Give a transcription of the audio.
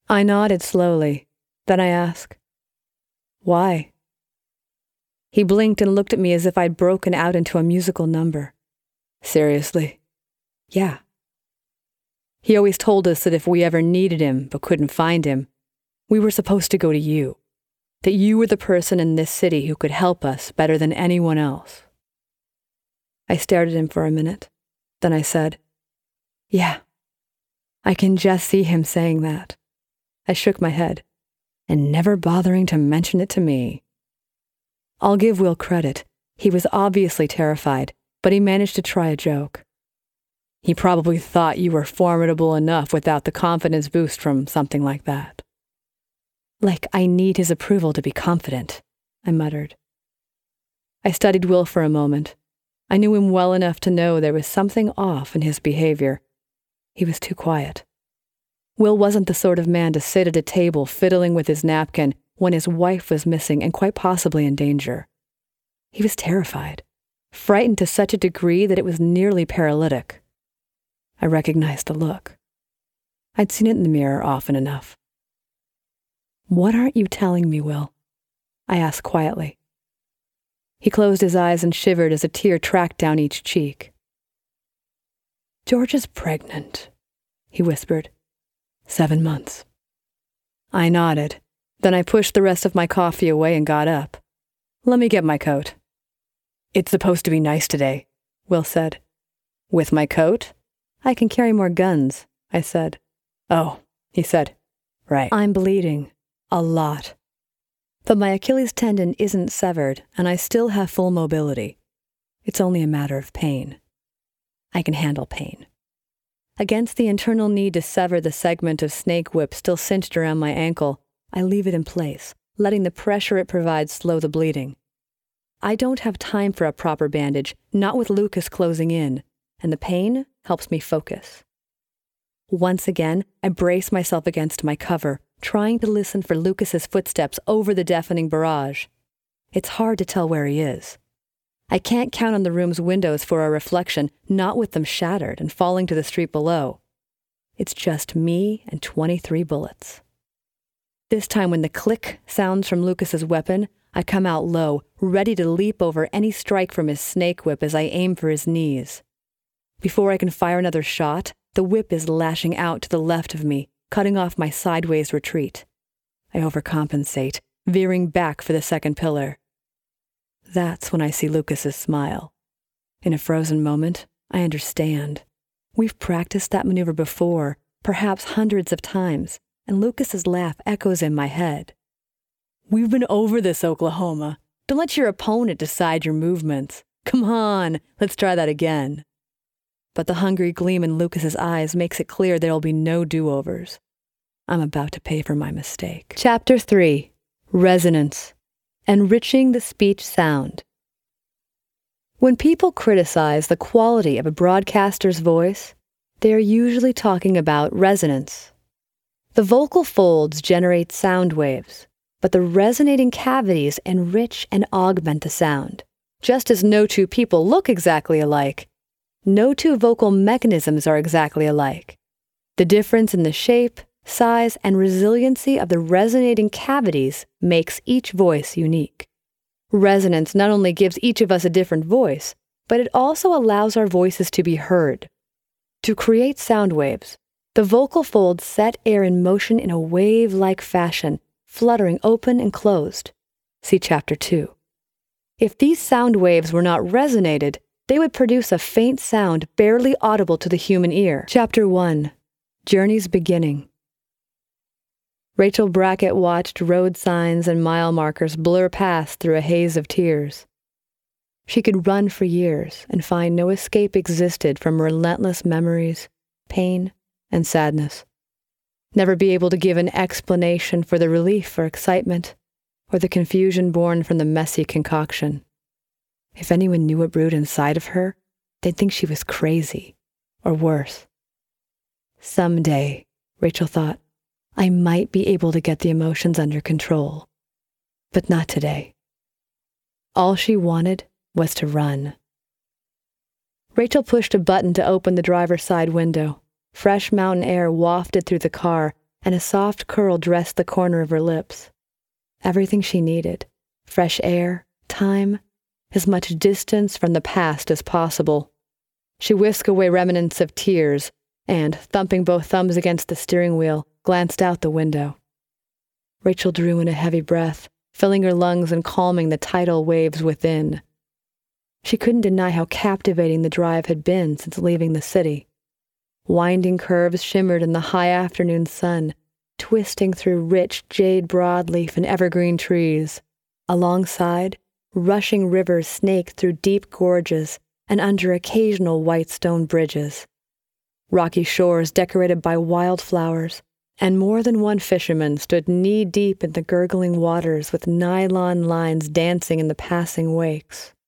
I nodded slowly. Then I asked, "Why?" He blinked and looked at me as if I'd broken out into a musical number. "Seriously?" "Yeah." He always told us that if we ever needed him but couldn't find him, we were supposed to go to you. That you were the person in this city who could help us better than anyone else. I stared at him for a minute. Then I said, "Yeah." I can just see him saying that. I shook my head, and never bothering to mention it to me. I'll give Will credit. He was obviously terrified, but he managed to try a joke. He probably thought you were formidable enough without the confidence boost from something like that. Like I need his approval to be confident, I muttered. I studied Will for a moment. I knew him well enough to know there was something off in his behavior. He was too quiet. Will wasn't the sort of man to sit at a table fiddling with his napkin when his wife was missing and quite possibly in danger. He was terrified, frightened to such a degree that it was nearly paralytic. I recognized the look. I'd seen it in the mirror often enough. "What aren't you telling me, Will?" I asked quietly. He closed his eyes and shivered as a tear tracked down each cheek. "Georgia's pregnant," he whispered. 7 months. I nodded. Then I pushed the rest of my coffee away and got up. "Let me get my coat." "It's supposed to be nice today," Will said. "With my coat? I can carry more guns," I said. "Oh," he said. "Right." I'm bleeding. A lot. But my Achilles tendon isn't severed, and I still have full mobility. It's only a matter of pain. I can handle pain. Against the internal need to sever the segment of snake whip still cinched around my ankle, I leave it in place, letting the pressure it provides slow the bleeding. I don't have time for a proper bandage, not with Lucas closing in, and the pain helps me focus. Once again, I brace myself against my cover, trying to listen for Lucas's footsteps over the deafening barrage. It's hard to tell where he is. I can't count on the room's windows for a reflection, not with them shattered and falling to the street below. It's just me and 23 bullets. This time when the click sounds from Lucas's weapon, I come out low, ready to leap over any strike from his snake whip as I aim for his knees. Before I can fire another shot, the whip is lashing out to the left of me, cutting off my sideways retreat. I overcompensate, veering back for the second pillar. That's when I see Lucas's smile. In a frozen moment, I understand. We've practiced that maneuver before, perhaps hundreds of times, and Lucas's laugh echoes in my head. "We've been over this, Oklahoma. Don't let your opponent decide your movements. Come on, let's try that again." But the hungry gleam in Lucas's eyes makes it clear there'll be no do-overs. I'm about to pay for my mistake. Chapter 3. Resonance. Enriching the speech sound. When people criticize the quality of a broadcaster's voice, they are usually talking about resonance. The vocal folds generate sound waves, but the resonating cavities enrich and augment the sound. Just as no two people look exactly alike, no two vocal mechanisms are exactly alike. The difference in the shape, size, and resiliency of the resonating cavities makes each voice unique. Resonance not only gives each of us a different voice, but it also allows our voices to be heard. To create sound waves, the vocal folds set air in motion in a wave-like fashion, fluttering open and closed. See Chapter 2. If these sound waves were not resonated, they would produce a faint sound barely audible to the human ear. Chapter 1. Journey's Beginning. Rachel Brackett watched road signs and mile markers blur past through a haze of tears. She could run for years and find no escape existed from relentless memories, pain, and sadness. Never be able to give an explanation for the relief or excitement, or the confusion born from the messy concoction. If anyone knew what brewed inside of her, they'd think she was crazy, or worse. Someday, Rachel thought, I might be able to get the emotions under control, but not today. All she wanted was to run. Rachel pushed a button to open the driver's side window. Fresh mountain air wafted through the car, and a soft curl dressed the corner of her lips. Everything she needed: fresh air, time, as much distance from the past as possible. She whisked away remnants of tears and, thumping both thumbs against the steering wheel, glanced out the window. Rachel drew in a heavy breath, filling her lungs and calming the tidal waves within. She couldn't deny how captivating the drive had been since leaving the city. Winding curves shimmered in the high afternoon sun, twisting through rich jade broadleaf and evergreen trees. Alongside, rushing rivers snaked through deep gorges and under occasional white stone bridges. Rocky shores decorated by wildflowers, and more than one fisherman stood knee-deep in the gurgling waters with nylon lines dancing in the passing wakes.